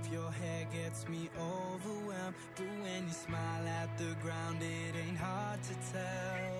your hair gets me overwhelmed. But when you smile at the ground, it ain't hard to tell.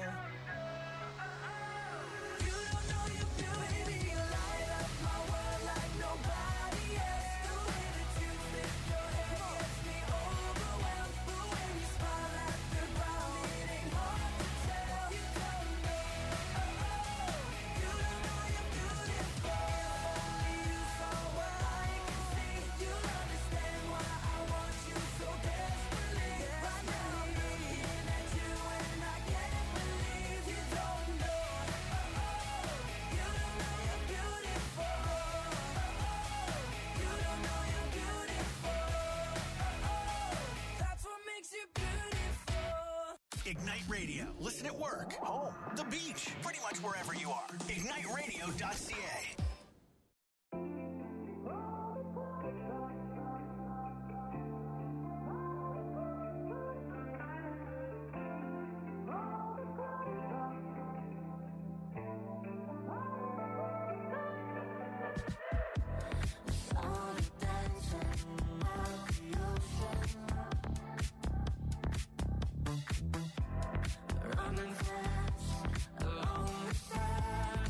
You don't know you're beauty, you light up my world like nobody else. The way that you flip your hair gets me overwhelmed. But when you smile at the ground, it ain't hard to tell. You don't know, you don't know you're beautiful. Only you saw what I can see. You'll understand why I want you so desperately. Right now I'm looking at you and I can't believe you don't know. You don't know you're beautiful. You don't know you're beautiful. That's what makes you beautiful. Ignite Radio. Listen at work, home, the beach, pretty much wherever you are. IgniteRadio.ca. Running fast along the sand.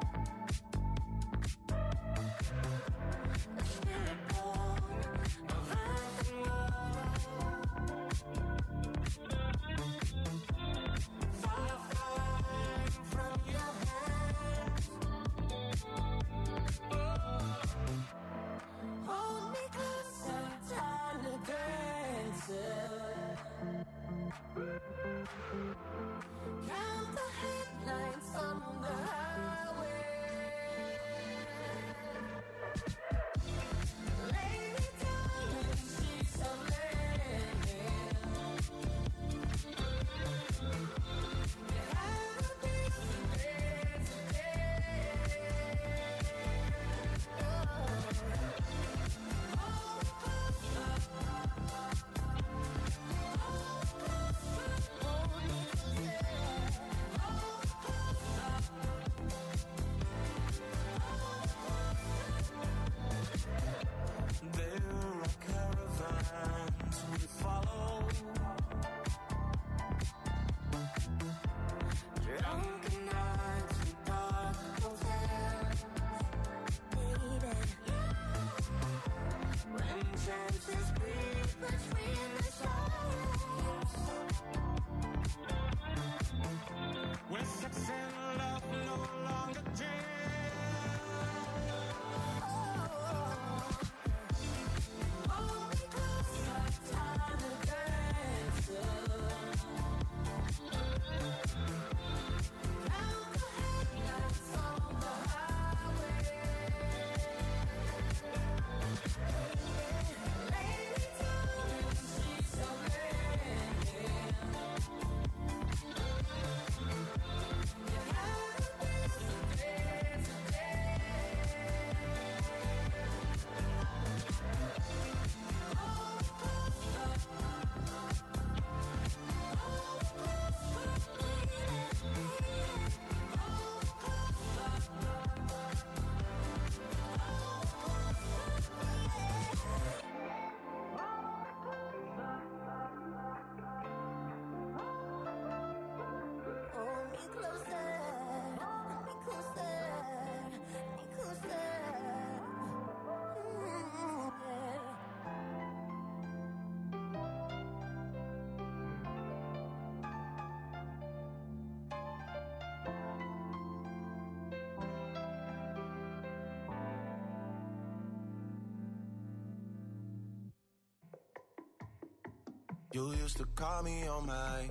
You used to call me on my.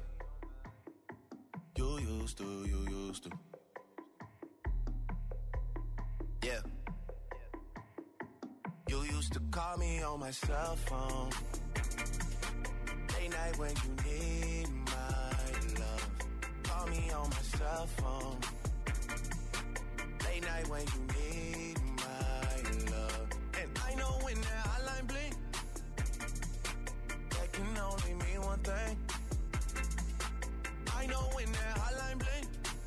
You used to. Yeah. You used to call me on my cell phone. Late night when you need my love. Call me on my cell phone. Late night when you need my love. And I know when that hotline blink, that can only mean one thing. I know when that hotline blink,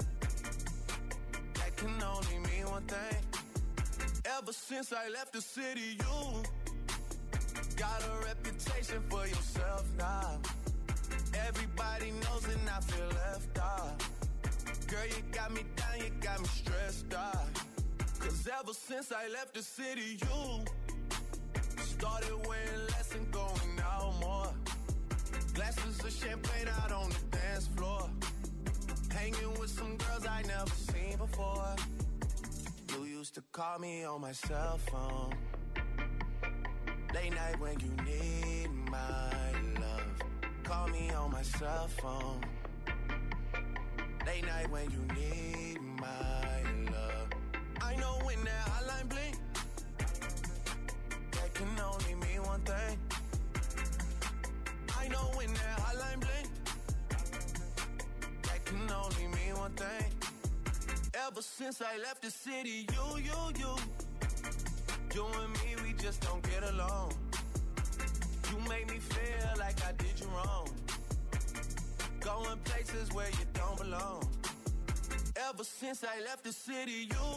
that can only mean one thing. Ever since I left the city, Got a reputation for yourself now. Everybody knows and I feel left out. Girl, you got me down, you got me stressed out. Cause ever since I left the city, you started wearing less and going out more. Glasses of champagne out on the dance floor. Hanging with some girls I never seen before. You used to call me on my cell phone. Late night when you need my love. Call me on my cell phone. Late night when you need my love. I know when that hotline blink, that can only mean one thing. I know when that hotline blink, that can only mean one thing. Ever since I left the city, you and me, we just don't get along. You make me feel like I did you wrong. Going places where you don't belong. Ever since I left the city, you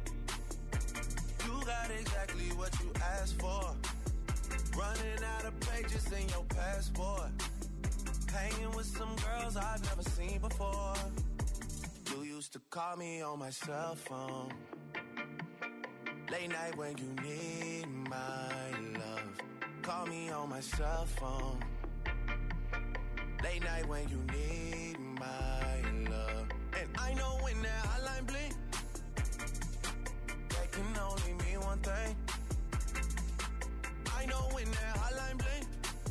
got exactly what you asked for. Running out of pages in your passport. Hanging with some girls I've never seen before. You used to call me on my cell phone. Late night when you need my love. Call me on my cell phone. Late night when you need my love. And I know when that hotline blink, that can only mean one thing. I know when that hotline blink,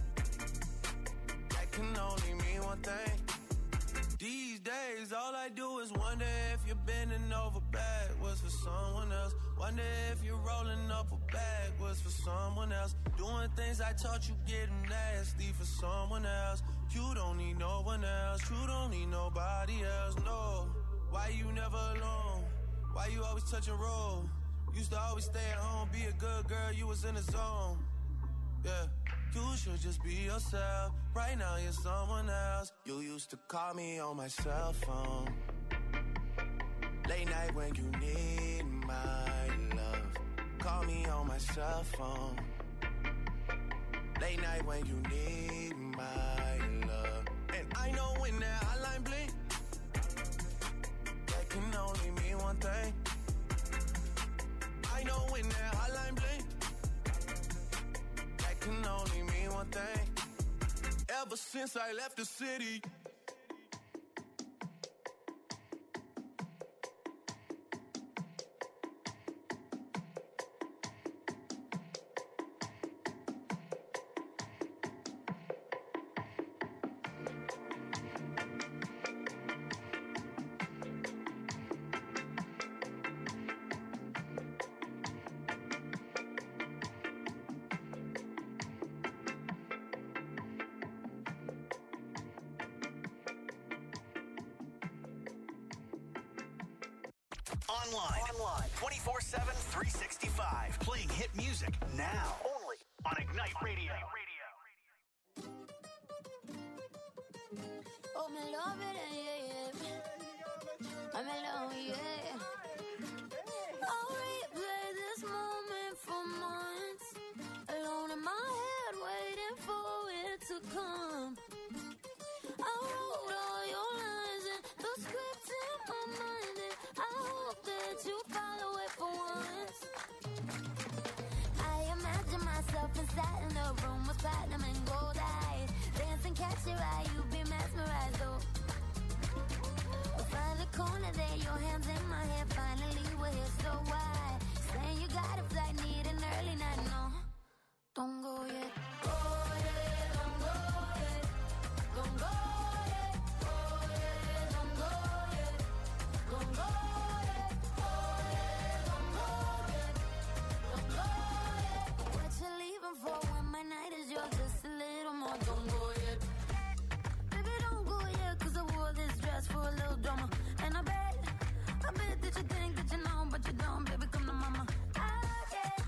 that can only mean one thing. These days, all I do is wonder if you're bending over backwards for someone else. Wonder if you're rolling up a backwards for someone else. Doing things I taught you, getting nasty for someone else. You don't need no one else. You don't need nobody else, no. Why you never alone? Why you always touch and roll? Used to always stay at home, be a good girl, you was in the zone. Yeah, you should just be yourself. Right now you're someone else. You used to call me on my cell phone. Late night when you need my love. Call me on my cell phone. Late night when you need my love. And I know when that hotline blink, that can only mean one thing. I know when that hotline blink, that can only mean one thing. Ever since I left the city. Online. 24/7, 365. Playing hit music now. Only on Ignite Radio. Oh, me love it, yeah. I'm alone, yeah. I'll replay this moment for months. Alone in my head, waiting for it to come. I wrote all your lines and the script in my mind, and I hope that you follow it for once. I imagine myself inside in the room with platinum and gold eyes. Dancing, catch your eye, you be mesmerized, though. Find the corner there, your hands in my hair. Finally, we're here, so why? Saying you got a flight, need an early night, no. Don't go yet. Go yet, don't go yet. Don't go yet. Go yet, don't go yet. Don't go yet. Go yet, don't go yet. Don't go yet. What you leaving for when my night is yours? Just a little more. Don't go yet. Baby, don't go yet, 'cause I wore this dress for a little drama. And I bet that you think that you know, but you don't, baby, come to mama. I get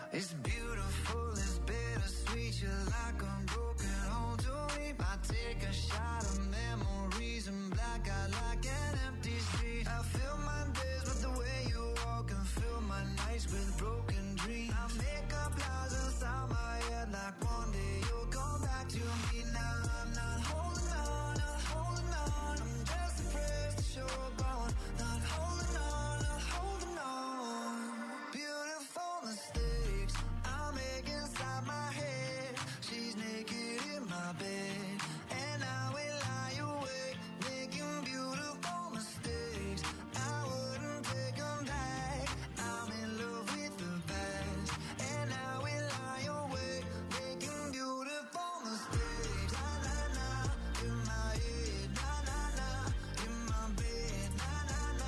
It's beautiful, it's bittersweet. You're like a broken home to me. I take a shot of memories and black out like an empty street. I fill my days with the way you walk and fill my nights with broken dreams. I make up lies inside my head like one day you'll come back to me. Now I'm not holding on, not holding on. I'm just afraid that you're gone. Not holding on, not holding on. Beautiful mistakes I make inside my head. She's naked in my bed, and I will lie awake, making beautiful mistakes. I wouldn't take them back. I'm in love with the past, and I will lie awake, making beautiful mistakes. Na na na, in my head. Na na na, in my bed. Na na na,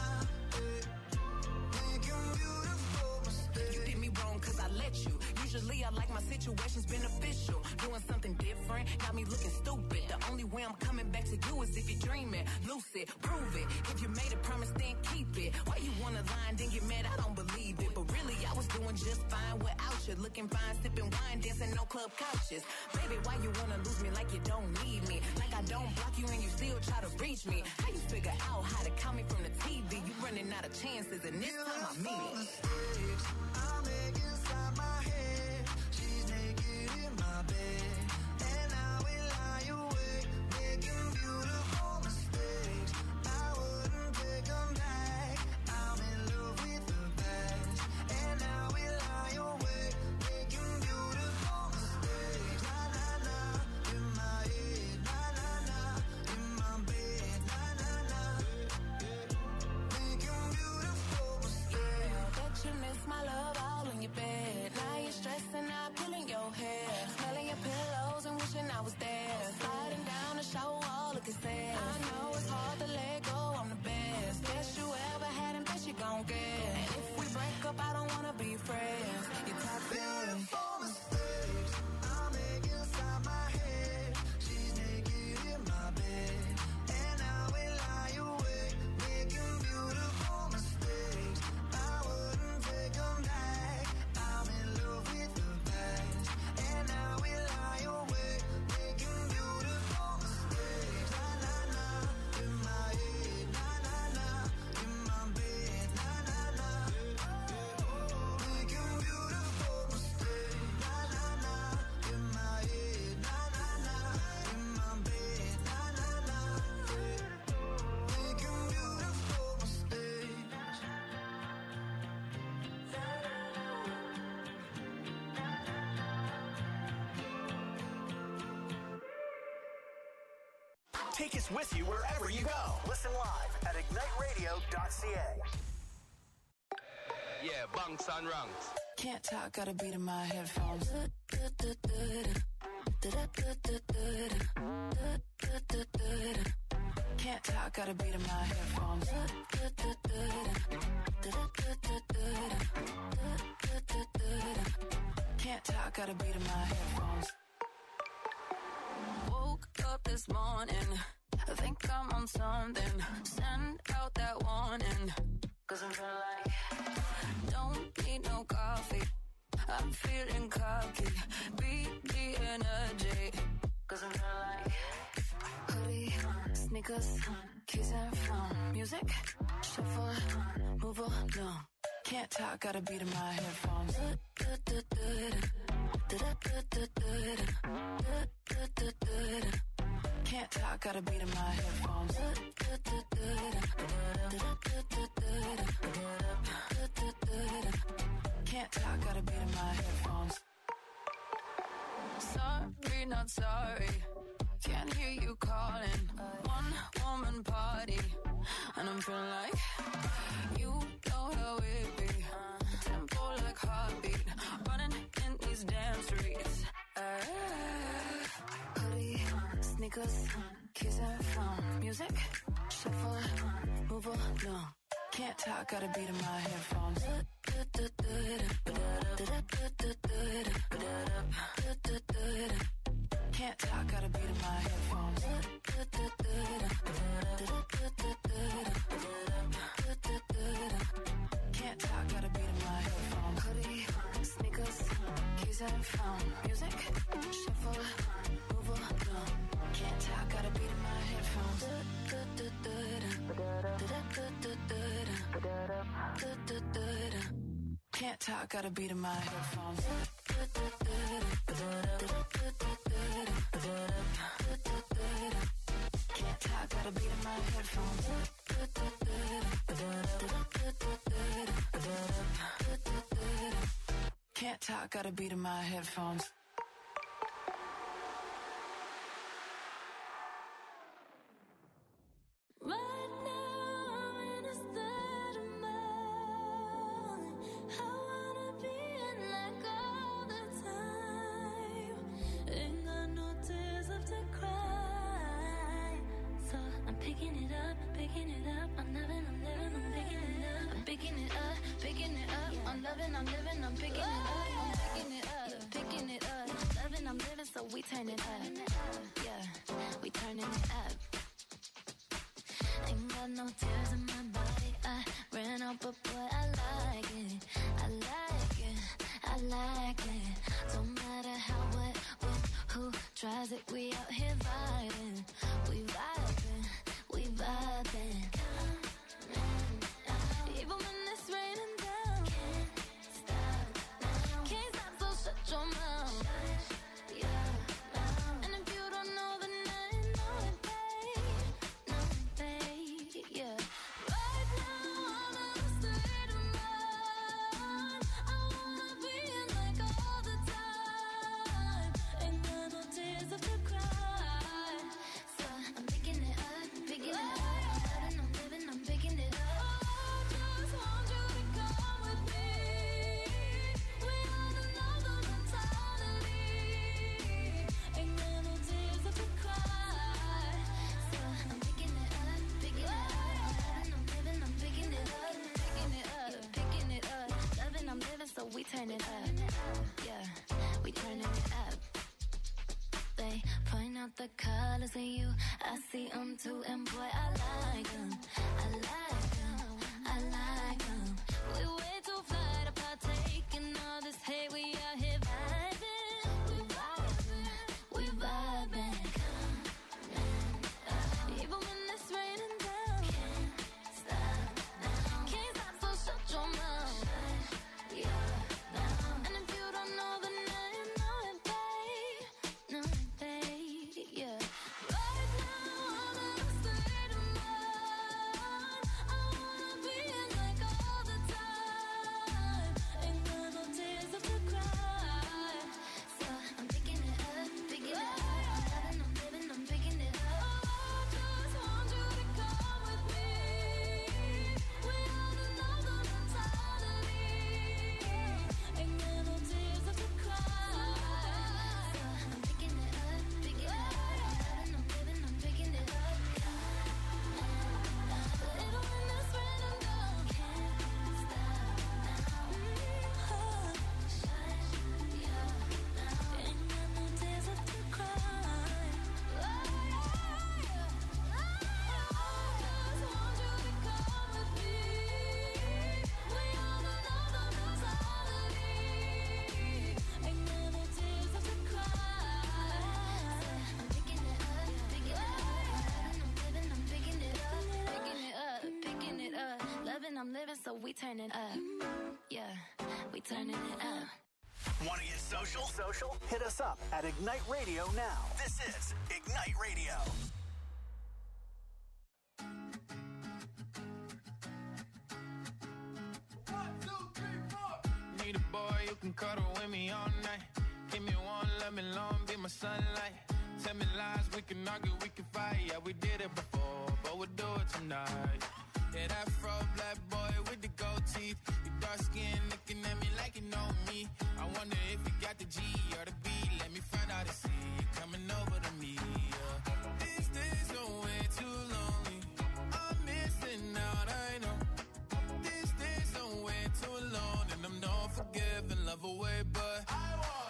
making beautiful mistakes. You did me wrong cause I let you. Usually I like my situations beneficial. Doing something different, got me looking stupid. The only way I'm coming back to you is if you're dreaming. Lucid, prove it. If you made a promise, then keep it. Why you wanna lie and then get mad? I don't believe it. But really, I was doing just fine without you. Looking fine, sipping wine, dancing on club couches. Baby, why you wanna lose me like you don't need me? Like I don't block you and you still try to reach me. How you figure out how to count me from the TV? You running out of chances and this time I mean it. Mistakes I make inside my head. She's naked in my bed, and I will lie awake, making beautiful mistakes. I wouldn't take them back. I'm in love with the past, and I will lie awake, making beautiful mistakes. Na na na, in my head. Na na na, in my bed. Na na na, making beautiful mistakes. Bet you miss my love all in your bed. Now you're stressing out, pulling your hair, smelling your pillows and wishing I was there. Sliding down the shower wall, looking sad. I know it's hard to let go, I'm the best. Best you ever had and best you gon' get. And if we break up, I don't wanna be friends. You're toxic. Beautiful mistakes I make inside my head. She's naked in my bed, and I will lie awake, making beautiful mistakes. I wouldn't take them back. I'm in love with the past, and I will lie awake, making beautiful mistakes. Na na na, in my head. Na na na, in my bed. Na na na, making beautiful mistakes. Na na na, in my head. Na na na, in my bed. Na na na, making beautiful mistakes. Take us with you wherever you go. Listen live at igniteradio.ca. Yeah, bunks and ranks. Can't talk, got a beat in my headphones. Can't talk, got a beat in my headphones. Can't talk, got a beat in my headphones. Woke up this morning, I think I'm on something. Send out that warning, 'cause I'm feeling like don't need no coffee. I'm feeling cocky, beat the energy, 'cause I'm feeling like hoodie, sneakers, keys and phone, music, shuffle, move along. Can't talk, got a beat in my headphones. Can't talk, got a beat in my headphones. Can't talk, got a beat in my headphones. Sorry, not sorry. Can't hear you calling. One woman party, and I'm feeling like you know how it be. Tempo like heartbeat, running in these damn streets. Hoodie, sneakers, keys and phone, music, shuffle, move along. Can't talk, got a beat in my headphones. Can't talk, got a beat in my headphones. Can't talk, got a beat in my headphones. Hoodie, sneakers, headphone. Music, shuffle, move along. Can't tell, got a beat in my headphones. Can't tell, got a beat in my headphones. Can't tell, got a beat in my headphones. Can't tell, got a beat in my headphones. Right now I'm in a state of mind. I wanna be in like all the time. Ain't got no tears left to cry. So I'm picking it up, picking it up. I'm loving, I'm living, I'm picking it up. I'm picking it up, picking it up. I'm loving, I'm living, I'm picking it up. I'm picking it up, picking it up. Loving, I'm living, so we turn it up. Yeah, we turning it up. Ain't got no tears in my body. I ran out, but boy, I like it. I like it. I like it. Don't matter how, what, when, who tries it. We out here vibing. We vibing. We vibing. Even when it's raining down. Can't stop, so shut your mouth. And if you don't know, then I know it, babe. Yeah. Right now I'm in a state of mind. I wanna be in like all the time. Ain't got no tears left to cry. So I'm picking it up, picking it up. I'm living, I'm picking it up. I just want you to come with me. We on another mentality. Ain't got no tears left to cry. So I'm picking it up, picking it up. I'm living, I'm picking it up, picking it up, picking it up. Loving, I'm living, so we turn it up. Yeah, we turning it up. They point out the colors in you. I see them too, and boy, I like them. I like them. I like them. We way too fly to partake in all this hate. We out here vibing. We vibing. We vibing. Even when it's raining down. Can't stop, so shut your mouth. And if you don't know, then I know it, babe. Know it, babe. Yeah. Right now I'm in a state of mind. I wanna be in like all the time. Ain't got no tears left to cry. So I'm picking it up, picking it up. I'm living, I'm picking it up. I just want you to come with me. We on another mentality. Ain't got no tears left to cry. So I'm picking it up, picking it up. I'm living, I'm picking it up. Even when it's raining down, can't stop now. Ain't got no tears left to cry. I just want you to come with me. We on another mentality. Ain't got no tears left to cry. I'm picking it up, picking it up. I'm living, I'm picking it up, picking it up, picking it up. Loving, I'm living, so we turn it up. Yeah, we turning it up. Want to get social? Hit us up at Ignite Radio now. This is Ignite Radio. Need a boy you can cuddle with me all night. Give me one, let me long, be my sunlight. Tell me lies, we can argue, we can fight. Yeah, we did it before, but we'll do it tonight. Yeah, that fro black boy with the gold teeth. Your dark skin looking at me like you know me. I wonder if you got the G or the B. Let me find out and see you coming over to me. Yeah. These days are way too lonely. I'm missing out, I know. These days are way too alone, and I'm not forgiving, love away, but I want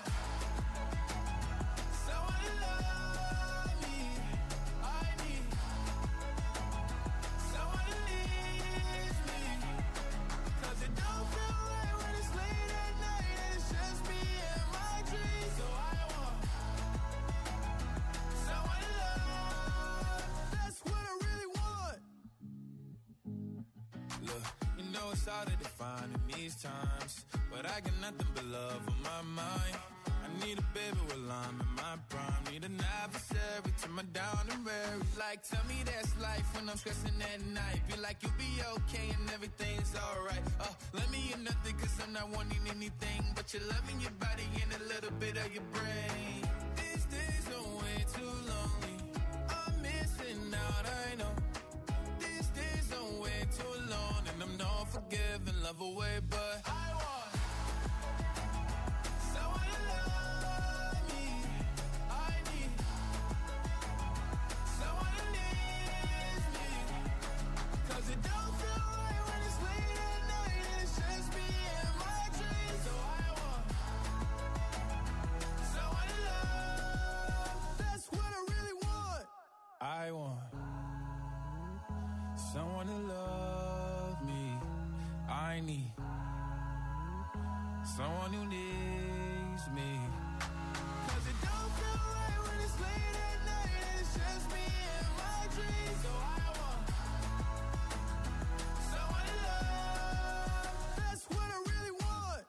someone to love me. I need someone to leave me. 'Cause it don't feel right when it's late at night and it's just me and my dreams. know it's hard to define in these times, but I got nothing but love on my mind. I need a baby while I'm in my prime. Need an adversary to my down and weary. Like, tell me that's life when I'm stressing at night. Be like, you'll be okay and everything's alright. Let me in nothing cause I'm not wanting anything but your love in your body and a little bit of your brain. These days are way too lonely. I'm missing out, I know. These days are way too long and I'm not forgiving love away, but I want someone to love me. I need someone who needs me. Cause it don't feel right when it's late at night and it's just me and my dreams. So I want someone to love. That's what I really want. I want someone to love me. I need someone who needs me. Cause it don't feel right when it's late at night and it's just me and my dreams. So I want someone to love. That's what I really want.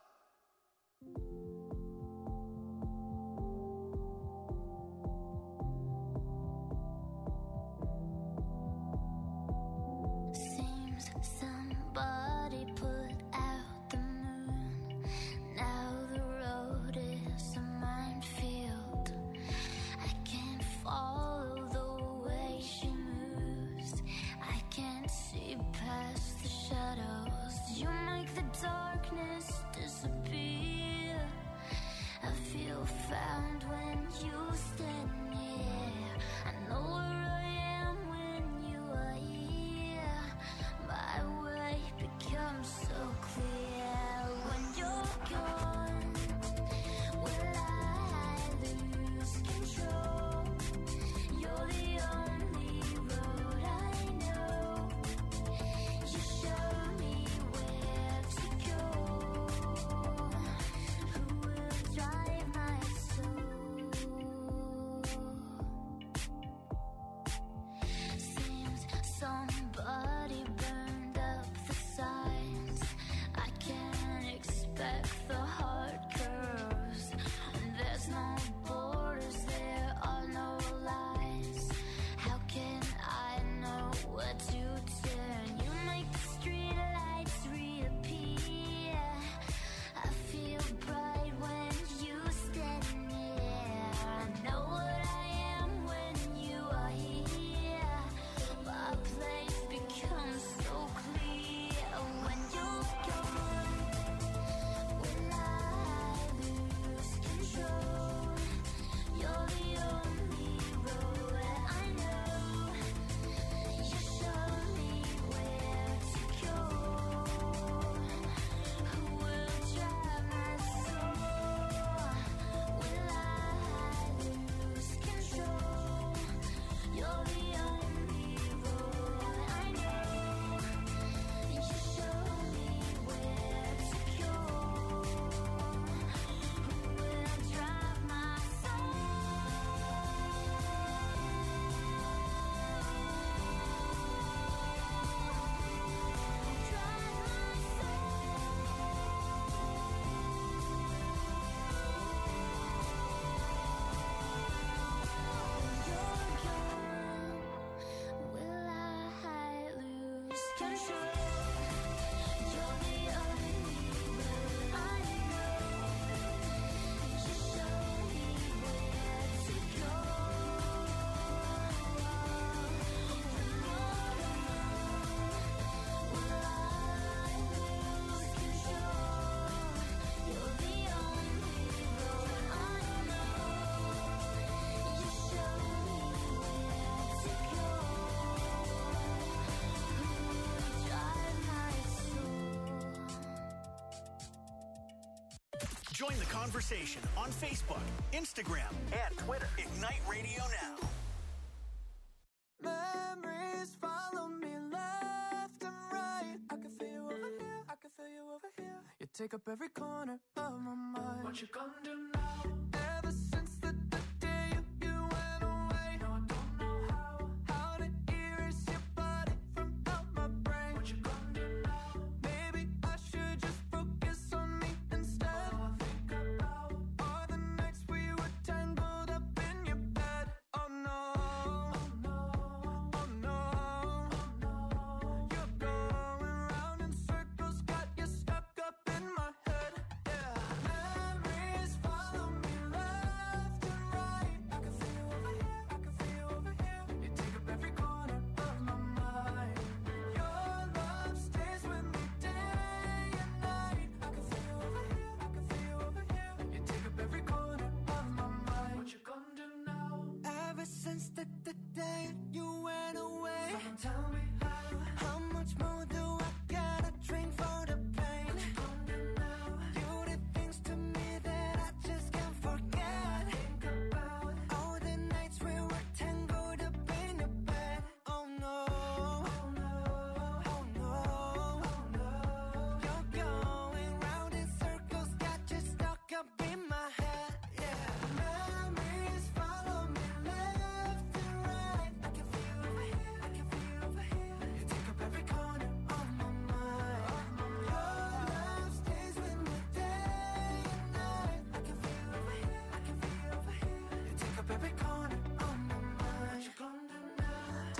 Seems somebody put out the moon. Now the road is a minefield. I can't follow the way she moves. I can't see past the shadows. You make the darkness disappear. I feel found when you stand near. I know where I am when you are here. My way becomes so clear when you're gone. Will I lose control? You're the only road I know. You show me where to go. Who will drive my soul? Seems somebody burned up the signs. I can't expect the hard curves. There's no borders, there are no lines. How can I know where to turn? You make the street lights reappear. I feel bright when you stand near. I know what I am when you are here. My place becomes so clear when you're gone. Will I lose control? You're the only road I know. You show me where to go. Who will drive my soul? Will I lose control? You're the only road I know. You show me where to go. Who will drive my soul? Will I lose control? You're the only road I know. You show me where to go. Will I lose control? You're the only road I know. You show me where to go. Who will drive my soul? Join the conversation on Facebook, Instagram, and Twitter. Ignite Radio Now. Memories follow me left and right. I can feel you over here, I can feel you over here. You take up every corner of my mind. What you gonna do now? Ever since the day you went away, no, I don't know how to erase your body from out my brain. What you gonna do now? Maybe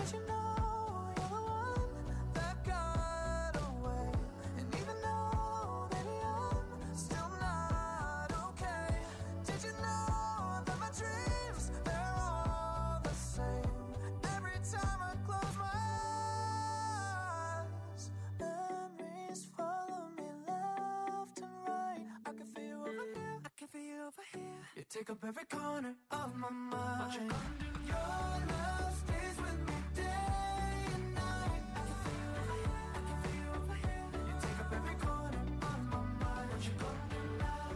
Did you know you're the one that got away? And even though, baby, I'm still not okay. Did you know that my dreams, they're all the same? Every time I close my eyes, memories follow me left and right. I can feel you over here, I can feel you over here. You take up every corner of my mind. What you gonna do? Your love stays with me day and night. I can feel you over here, I can feel you over here. You take up every corner of my mind. What you gonna do now?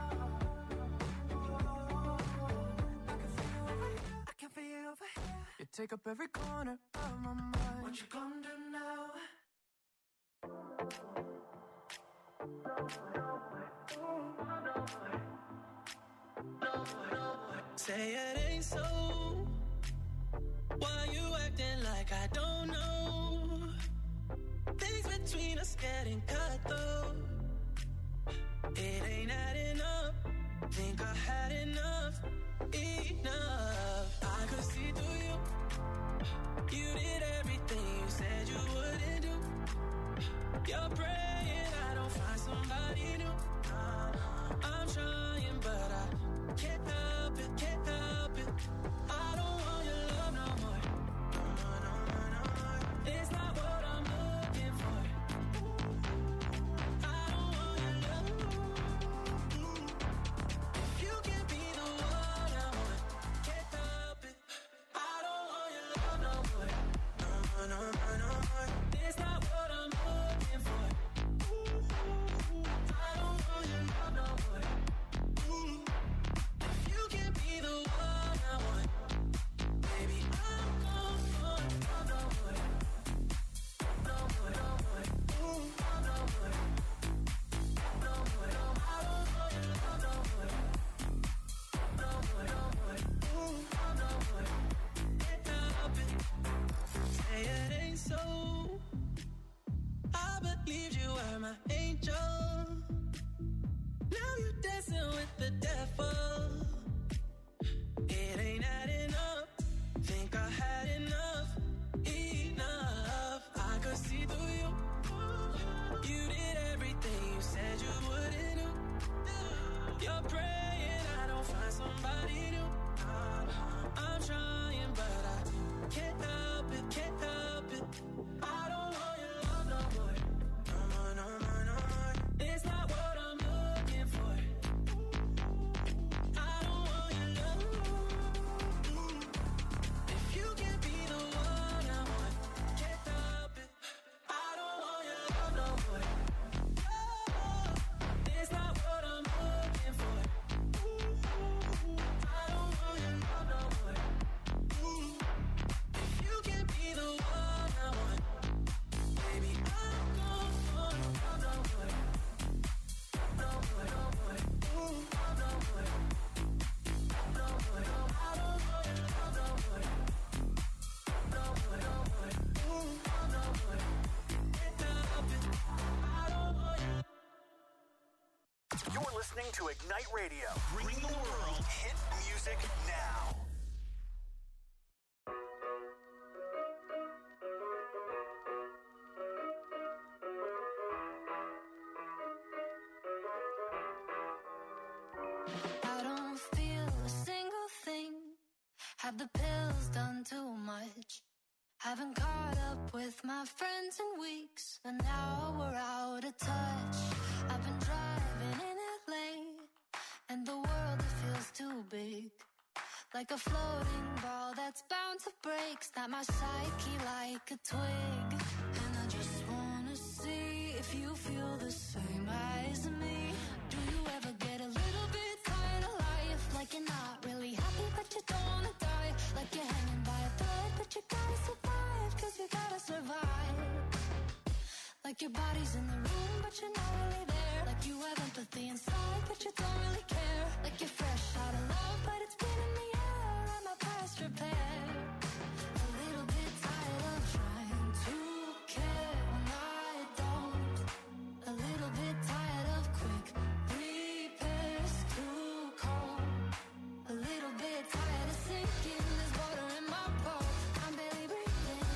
I can feel you over here, I can feel you over here. You take up every corner of my mind. What you gonna do now? Say it ain't so. Why you acting like I don't know? Things between us getting cut though. It ain't adding up. Think I had enough. Enough. I could see through you. You did everything you said you wouldn't do. You're praying I don't find somebody new. I'm trying but I can't help it, can't help it. I don't want your love no more. No more. It's not what I'm looking for. I don't want your love. If you can be the one I want, can't help it. I don't want your love no more. No more. It's not what I'm looking for. I don't want your love no more. If you can be the one I want, baby, I'm gone for love no more. No more. No more. No more. No more. I don't want your love no more. No more. No more. No more. Can't help it. Say it ain't so. I believed you were my angel. Now you're dancing with the devil. It ain't adding up. Think I had enough. Enough. I could see through you. You did everything you said you wouldn't do. You're praying I don't find somebody new. I'm trying but I can't help it, can't help it. I don't want your love no more. No more. It's not what I'm looking for. I don't want your love. If you can be the one I want, can't help it. I don't want your love no more. It's not what I'm looking for. I don't want your love no more. If you can be the one I want, baby, I'm gone for love no more. No more. No more. No more. No more. I don't want your love no more. No more. No more. No more. Can't help it. I don't want your. You're listening to Ignite Radio, bringing the world hit music now. I don't feel a single thing. Have the pills done too much? Haven't caught up with my friends in weeks, and now we're out of touch. I've been driving in LA, and the world it feels too big. Like a floating ball that's bound to break. Snap my psyche like a twig. And I just wanna see if you feel the same as me. Do you ever get a little bit tired of life? Like you're not really happy but you don't wanna die. Like you're hanging by a thread but you gotta survive. Cause you gotta survive. Like your body's in the room but you're not really there. Like you have empathy inside but you don't really care. Like you're fresh out of love but it's been in the air. Am I past repair? A little bit tired of trying to care when I don't. A little bit tired of quick repairs too cold. A little bit tired of sinking. There's water in my pulse. I'm barely breathing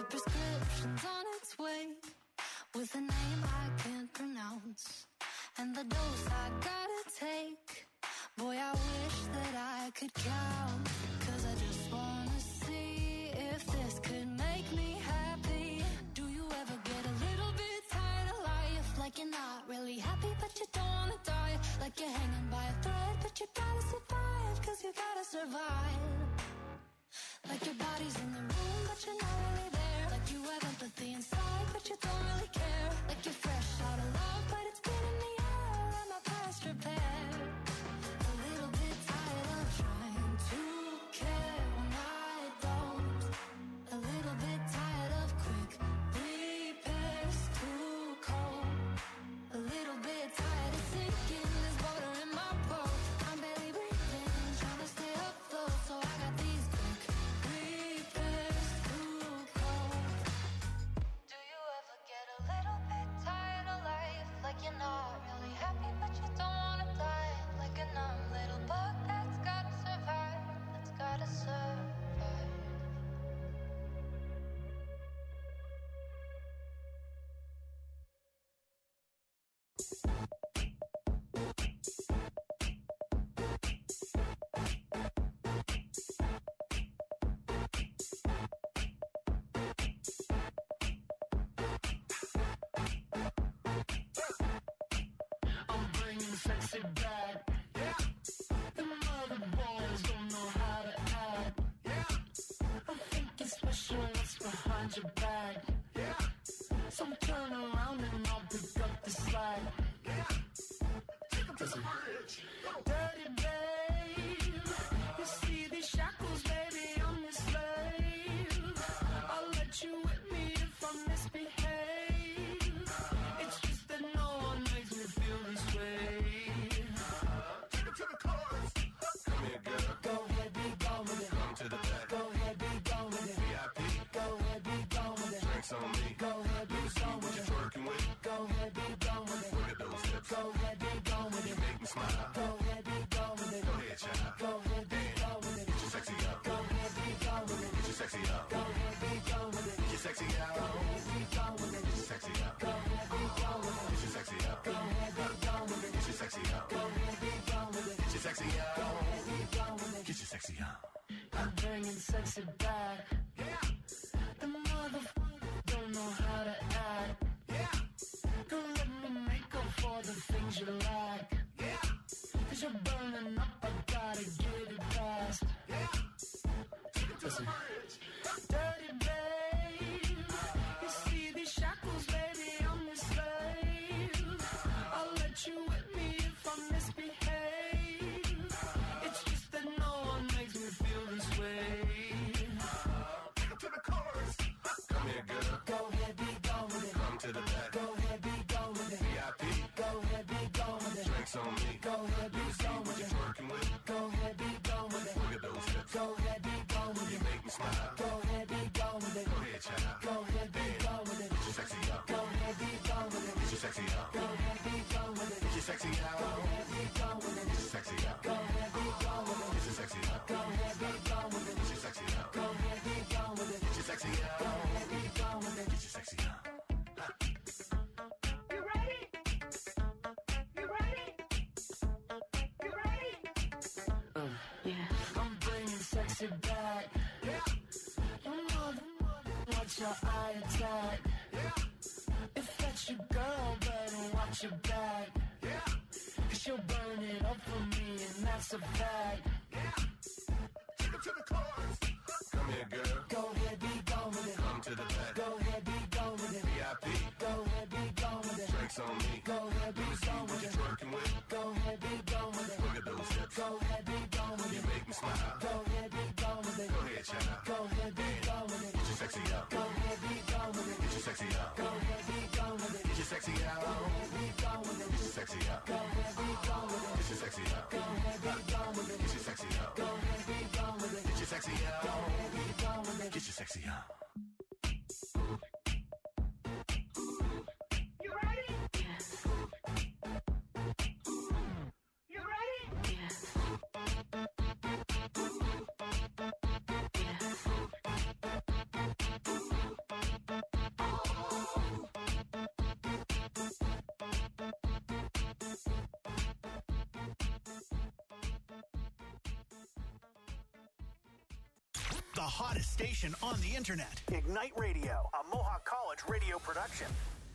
The prescription's on its way with a name I can't pronounce, and the dose I gotta take. Boy, I wish that I could count, 'cause I just wanna see if this could make me happy. Do you ever get a little bit tired of life? Like you're not really happy, but you don't wanna die. Like you're hanging by a thread, but you gotta survive, 'cause you gotta survive. Like your body's in the room, but you're not really there. Like you have empathy inside, but you don't really care. Like you're fresh out of love, but it's been in the air, and my past repaired. A little bit tired of trying to care when I don't. A little bit tired of quick repairs, too cold. A little bit tired of sinking, there's water in my boat. I'm barely breathing, trying to stay afloat, so I got these quick repairs, too cold. Do you ever get a little bit tired of life? Like you're not really happy, but you don't wanna die. Like a numb little bug that's gotta survive, that's gotta survive. I'm bringing sexy back. Yeah. The mother boys don't know how to act. Yeah. I think it's special what's behind your back. Yeah. So turn around and I'll pick up the slack. Yeah. Take 'em to the bridge. Dirty babe, you see these shackles, baby, I'm your slave. I'll let you whip me if I misbehave. It's just that no one makes me feel this way. Take it to the chorus. Come here, girl. Go ahead, be gone with it. Come to the back. Go ahead, be gone with it. VIP. Go ahead, be gone with it. Drinks on me. Go ahead, be gone with it. Working with. Go ahead, be gone with it. Look at those hips. Go ahead, be gone with it. You make me smile. Go ahead, be gone with it. Go ahead, child. Go ahead, be gone with it. Get your sexy out. Go ahead, be gone with it. Get your sexy out. Go ahead, be gone with it. Get your sexy out. Go ahead, be gone with it. Get your sexy out. Go ahead, be gone with it. Get your sexy out. Go ahead, be gone with it. Get your sexy out. Go ahead, be gone with it. Get your sexy out. Go ahead, be gone with it. Get your sexy out. I'm bringing sexy back. Yeah. The motherfucker don't know how to act. Yeah. Don't let me make up for the things you lack. Yeah. 'Cause you're burning up, I gotta get it fast. Yeah. Listen. Dirty babe, you see these shackles, baby, I'm your slave. I'll let you whip me if I misbehave. It's just that no one makes me feel this way. Take 'em to the chorus. Come here, girl. Go ahead, be gone with it. Come to the back. Go ahead, be gone with it. VIP. Go ahead, be gone with it. Drinks on me. Go ahead, be gone with What it. you working with? Go ahead, be gone with it. Look at those hips. Go ahead, be gone with You it. make me smile. Go ahead, be gone with it. Go ahead, child. Go ahead, be gone with it. Get your sexy out. Go ahead, be gone with it. Get your sexy out. Go ahead, be gone with it. Get your sexy out. Go ahead, be gone with it. Get your sexy out. Go ahead, be gone with it. Get your sexy out. Go ahead, be gone with it. Get your sexy out. Go ahead, be gone with it. Get your sexy out. Go ahead, be gone with it. Get your sexy out. You ready? You ready? You ready? Yeah. I'm bringing sexy back. Yeah. Your mother, watch your eye attack. Yeah. If that's your girl, better watch your back. Yeah. 'Cause she'll burn it up for me, and that's a fact. Yeah. Take 'em to the chorus. Come here, girl. Go ahead, be gone with it. Come to the back. Go ahead, be gone with it. VIP. Go ahead, be gone with it. Drinks on me. Go ahead, be gone What with you it. working with? Go ahead, be gone with it. Look at those hips. Go ahead, be gone with You it. make me smile. Go ahead, be gone with it. Go ahead, child. Go ahead, be gone with it. Get your sexy out. Go ahead, be gone with it. Get your sexy out. Go ahead, be gone with it. Get your sexy out. Go ahead, be gone with it. Get your sexy out. Go ahead, be gone with it. Get your sexy out. Go ahead, be gone with it. Get your sexy out. Go ahead, be gone with it. Get your sexy out. Go ahead, be gone with it. Get your sexy out. You ready? You ready? The hottest station on the internet. Ignite Radio, a Mohawk College radio production.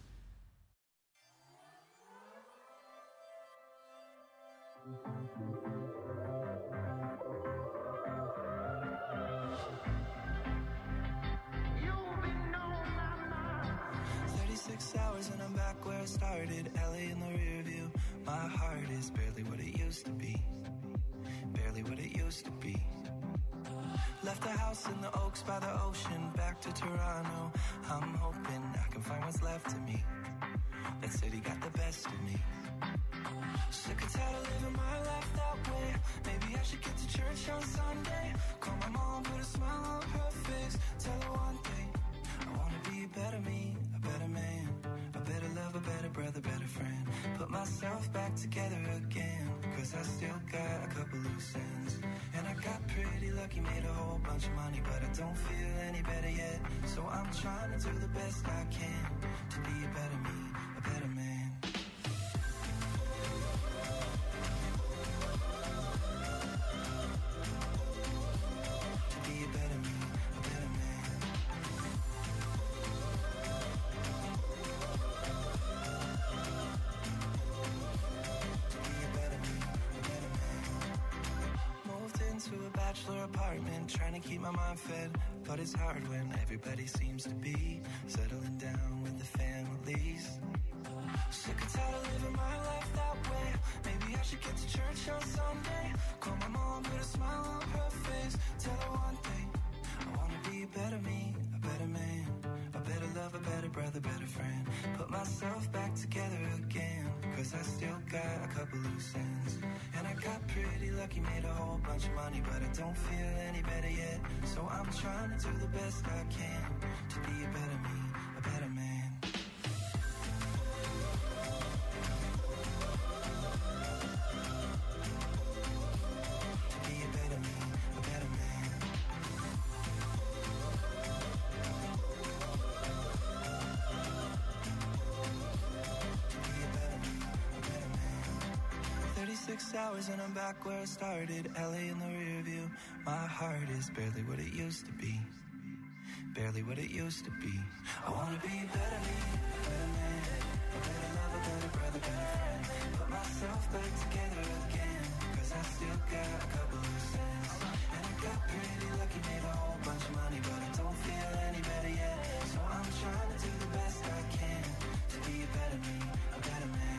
You've been on my mind. 36 hours and I'm back where I started. LA in the rear view. My heart is barely what it used to be. Barely what it used to be. Left the house in the Oaks by the ocean. Back to Toronto. I'm hoping I can find what's left of me. That city got the best of me. Sick and tired of living my life that way. Maybe I should get to church on Sunday. Call my mom, put a smile on her face. Tell her one thing, I wanna be a better me, a better man, a better lover, better brother, better friend. Put myself back together again, cause I still got a couple loose ends. And I got pretty lucky, made a whole bunch of money, but I don't feel any better yet. So I'm trying to do the best I can to be a better me, a better man. To a bachelor apartment, trying to keep my mind fed, but it's hard when everybody seems to be settling down with the families. Sick and tired of living my life that way. Maybe I should get to church on Sunday. Call my mom, put a smile on her face. Tell her one thing, I wanna be a better me, a better man, a better lover, better brother, better friend. Put myself back together again, cause I still got a couple loose ends. And I got pretty lucky, made a whole bunch of money, but I don't feel any better yet. So I'm trying to do the best I can to be a better me, a better man. To be a better me, a better man. To be a better me, a better man. 36 hours and I'm back where I started. LA in the rear view. My heart is barely what it used to be. Barely what it used to be. I wanna be a better me, a better man, a better lover, better brother, better friend. Put myself back together again, cause I still got a couple loose ends. And I got pretty lucky, made a whole bunch of money, but I don't feel any better yet. So I'm trying to do the best I can to be a better me, a better man.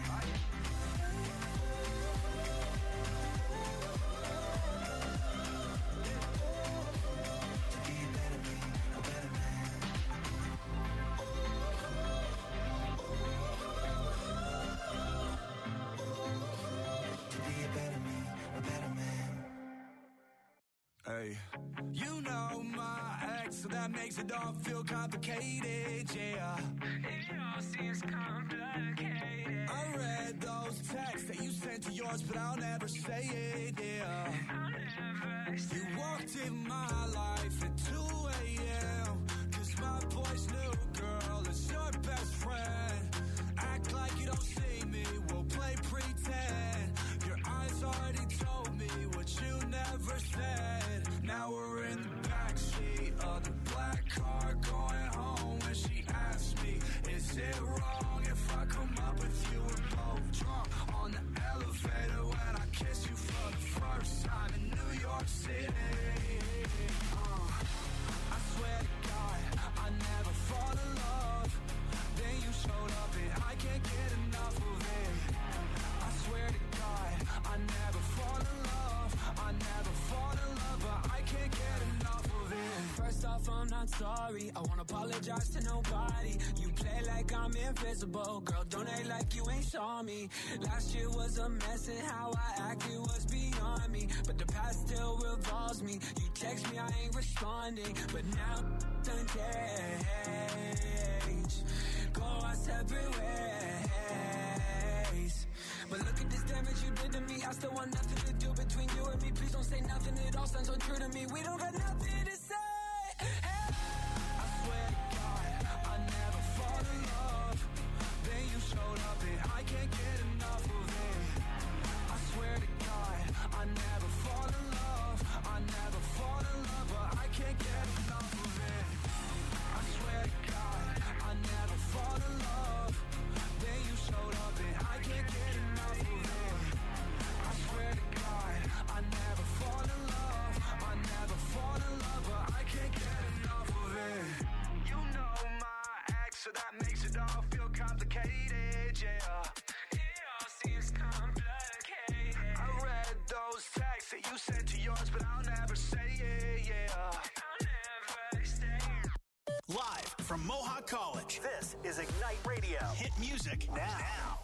Hey. You know my ex, so that makes it all feel complicated, yeah. It all seems complicated. I read those texts that you sent to yours, but I'll never say it, yeah. I'll never say it. You walked in my life at 2 a.m. Cause my boy's new girl is your best friend. Act like you don't see me, we'll play pretend. Your eyes already told me what you never said. Now we're in the backseat of the black car going home. And she asked me, is it wrong if I come up with you? We're both drunk on the elevator when I kiss you for the first time in New York City. I swear to God, I never fall in love. Then you showed up and I can't get enough of it. I swear to God, I never fall in love. I never fall in love, but I can't get enough of it. First off, I'm not sorry. I won't apologize to nobody. You play like I'm invisible. Girl, don't act like you ain't saw me. Last year was a mess and how I acted was beyond me. But the past still revolves me. You text me, I ain't responding. But now done changed. Go our separate ways. But look at this damage you did to me. I still want nothing to do between you and me. Please don't say nothing, it all sounds untrue to me. We don't got nothing to say. Hey. I swear to God, I never fall in love. Then you showed up and I can't get enough of it. I swear to God, I never fall in love. I never fall in love, but I can't get Mohawk College. This is Ignite Radio. Hit music now.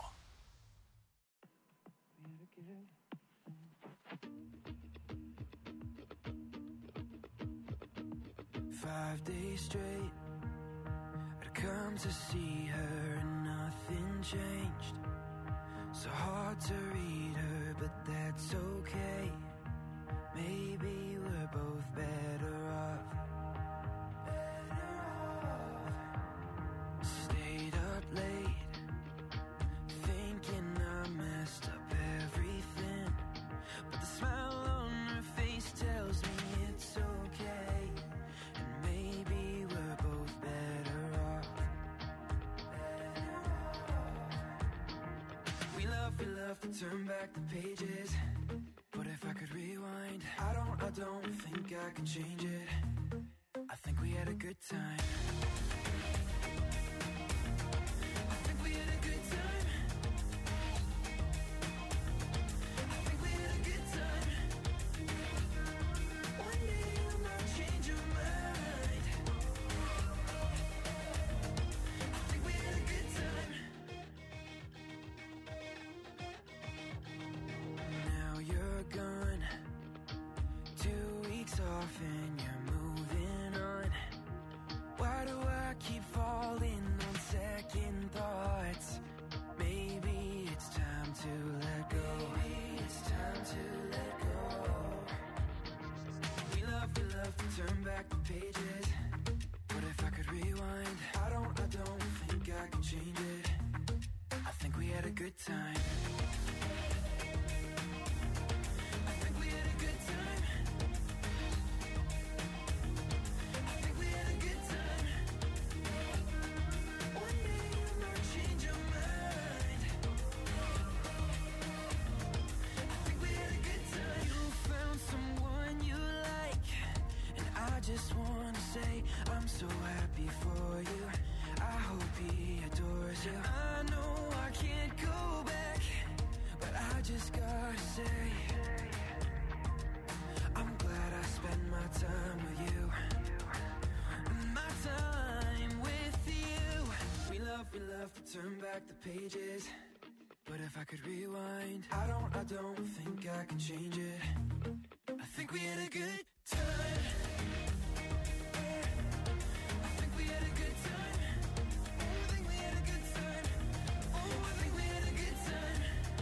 5 days straight, I'd come to see her and nothing changed. So hard to read her, but that's okay. Maybe we're both better off. Stayed up late, thinking I messed up everything. But the smile on her face tells me it's okay. And maybe we're both better off. We love to turn back the pages. But if I could rewind, I don't think I could change it. I think we had a good time. I think we had a good time. I think we had a good time. One day you might change your mind. I think we had a good time. Now you're gone, 2 weeks off and you're moving on. Why do I keep falling on second thoughts? Maybe it's time to let go. Maybe it's time to let go. We love to turn back the pages. But if I could rewind, I don't think I could change it. I think we had a good time. I think we had a good time. I think we had a good time. One day you might change your mind. I think we had a good time. You found someone you like, and I just wanna say I'm so happy for you. I hope he adores you. I know I can't go back, but I just gotta say I'm glad I spent my time with you. My time with you. We love to turn back the pages. But if I could rewind, I don't think I can change it. I think we had a good time. I think we had a good time. Oh, I think we had a good time. Oh, I think we had a good time.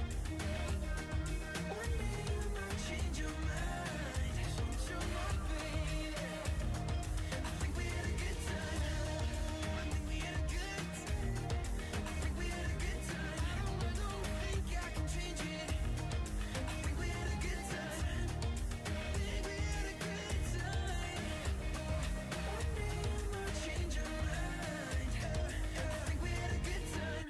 One day you might change your mind. Change your mind, baby. I think we had a good time. Oh, I think we had a good time. I think we had a good time. I don't think I can change it. I think we had a good time. I think we had a good time. One day you might change your mind. I think we had a good time.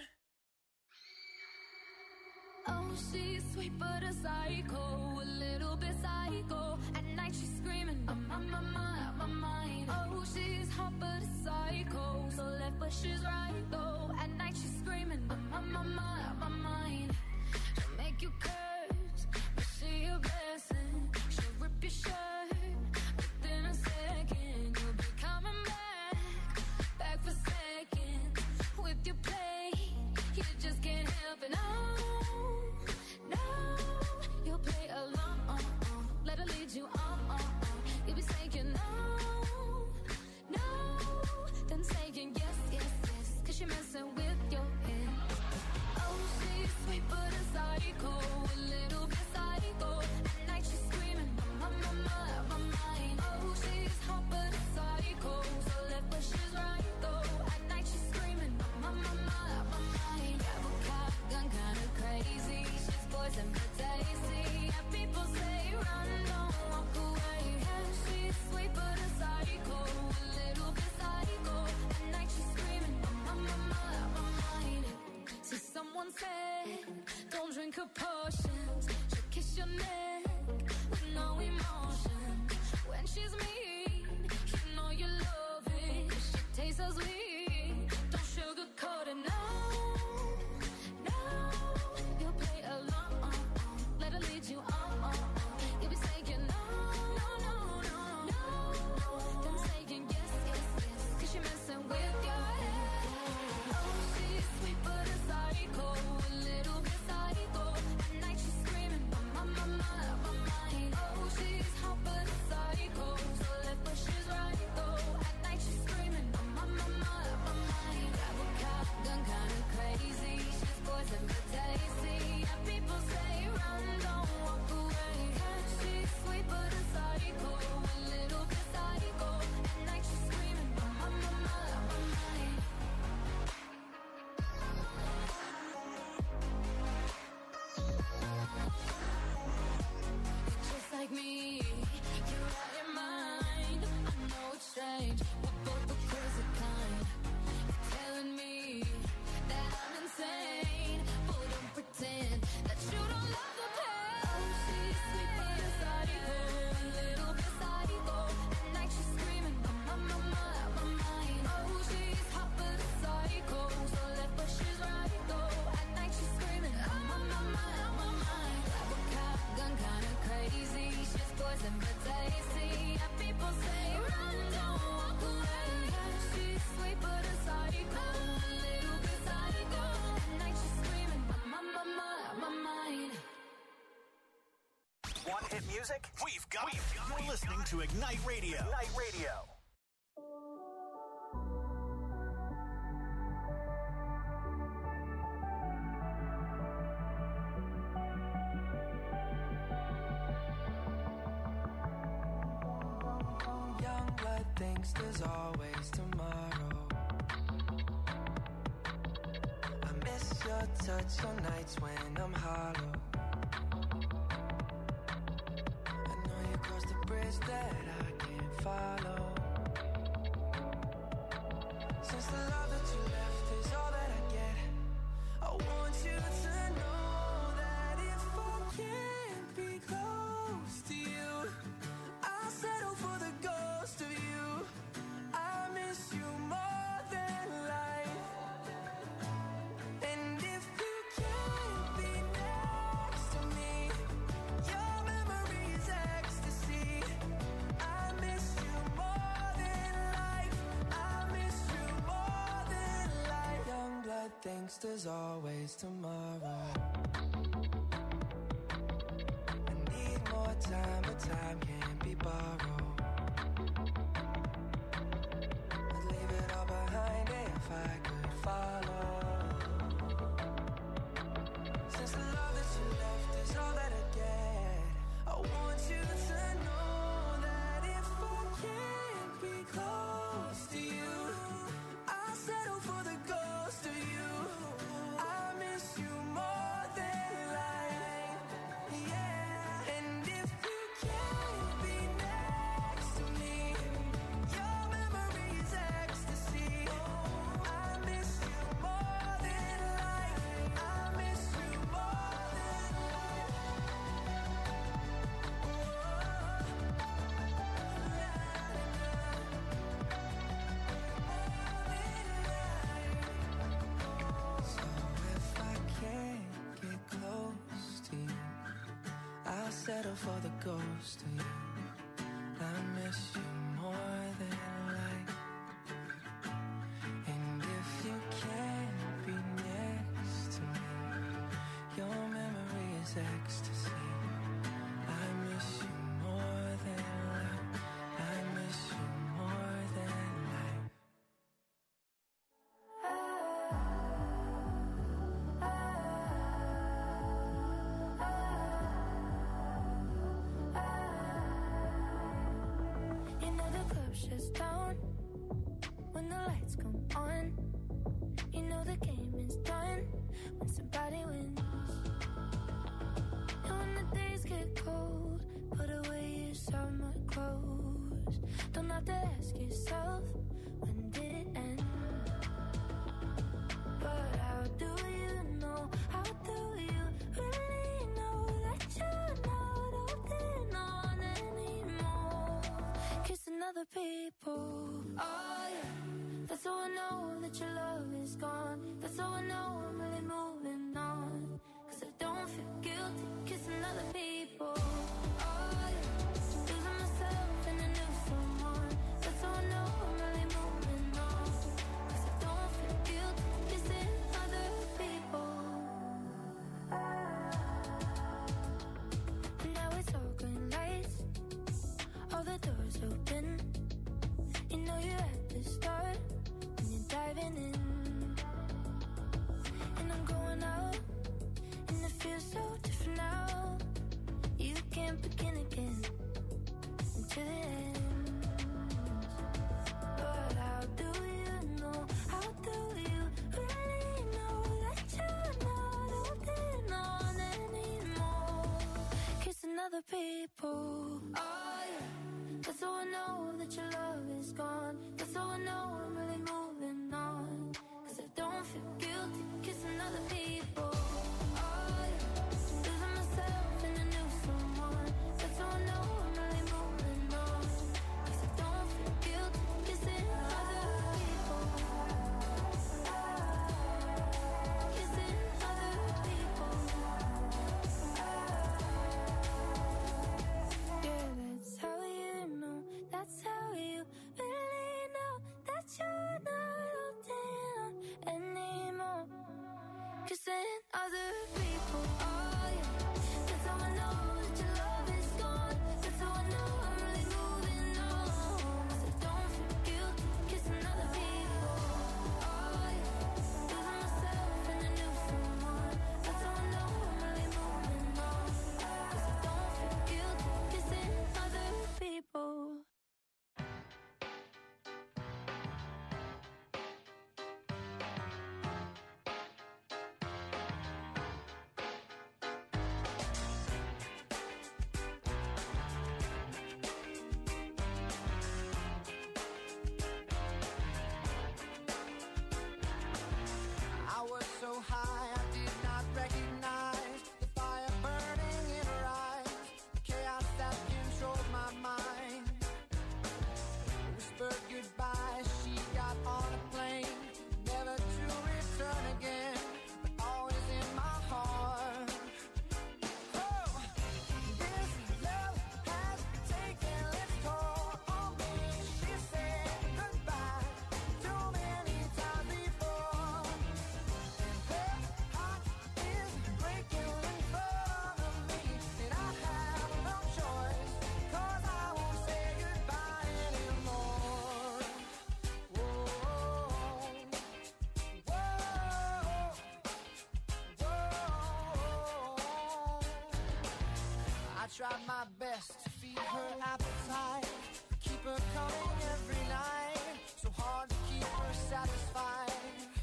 Oh, she's sweet but a psycho, a little bit psycho. At night she's screaming, I'm on my mind. Oh, she's hot but a psycho, so left but she's right though. At night she's screaming, I'm on my mind. She'll make you curse, but she a blessing. She'll rip your shirt within a second. You'll be coming back for seconds. With your play, you just can't help it. No, you'll play along. Let her lead you on. You'll be saying no, then saying yes, 'cause you're messing with your head. Oh, she's sweet but a psycho, a little bit psycho. At night she's screaming, I'm on my mind. Oh, she's hot but a psycho, so left but she's right though. At night she's screaming, I'm on my mind. Grab a cop, gun kinda crazy. She's poison but tasty. Yeah, people say run, don't walk away. Yeah, she's sweet but a psycho, a little bit psycho. At night she's screaming, I'm on my mind. So someone said, don't drink her potions. She'll kiss your neck with no emotion. When she's mean, you know you love it. She tastes so sweet, don't sugarcoat it. No, you'll play along. Let her lead you on. You'll be saying no, then saying yes, 'cause you're messing with your Want hit music? We've got it. You're listening to Ignite Radio. Ignite Radio. Young blood thinks there's always tomorrow. I miss your touch on nights when I'm hollow. I know you crossed the bridge that I can't follow. Since the love that you left is all that I get, I want you to know that if I can't be close to you, I'll settle for the ghost of you. I miss you more than life. And if you can't be next to me, your memory's ecstasy. I miss you more than life. I miss you more than life. Young blood thinks there's always tomorrow. I need more time, but time can't be borrowed. I'd leave it all behind if I could follow. Since the love that you left is all that I get, I want you to know that if I can't be close to you, I'll settle for the ghost of you. I miss you more than life, yeah. And if you can't be next to me, your memory's ecstasy. I miss you more than life. I miss you more than So if I can't get close to you, I'll settle for the ghost of you. I miss you more than life. And if you can't be next to me, your memory is ecstasy. I miss you more than life. I miss you more than life. You know the club shuts down when the lights come on. You know the game is done when somebody wins. And when the days get cold, put away your summer clothes. Don't have to ask yourself, when did it end? But how do you know? How do you really know that you're not holding on anymore? Kissing other people. Oh yeah, that's how I know that your love is gone. That's how I know I'm really moving on. 'Cause I don't feel guilty kissing other people. Oh yeah, losing myself in a new someone. That's how I know I'm really moving on. 'Cause I don't feel guilty kissing other people. And now it's all green lights, all the doors open. You know you're at the start when you're diving in. And I'm going out, and it feels so different now. You can't begin again until the end. But how do you know? How do you really know that you're not holding on anymore? Kissing other people. Oh yeah, that's how I know that your love is gone. That's how I know I'm really moving on. 'Cause I don't feel guilty kissing other people. Oh yeah, losing myself in a new someone. That's how I know I'm really moving on. 'Cause I don't feel guilty kissing other people. Kissing other people. tried my best to feed her appetite, keep her coming every night, so hard to keep her satisfied.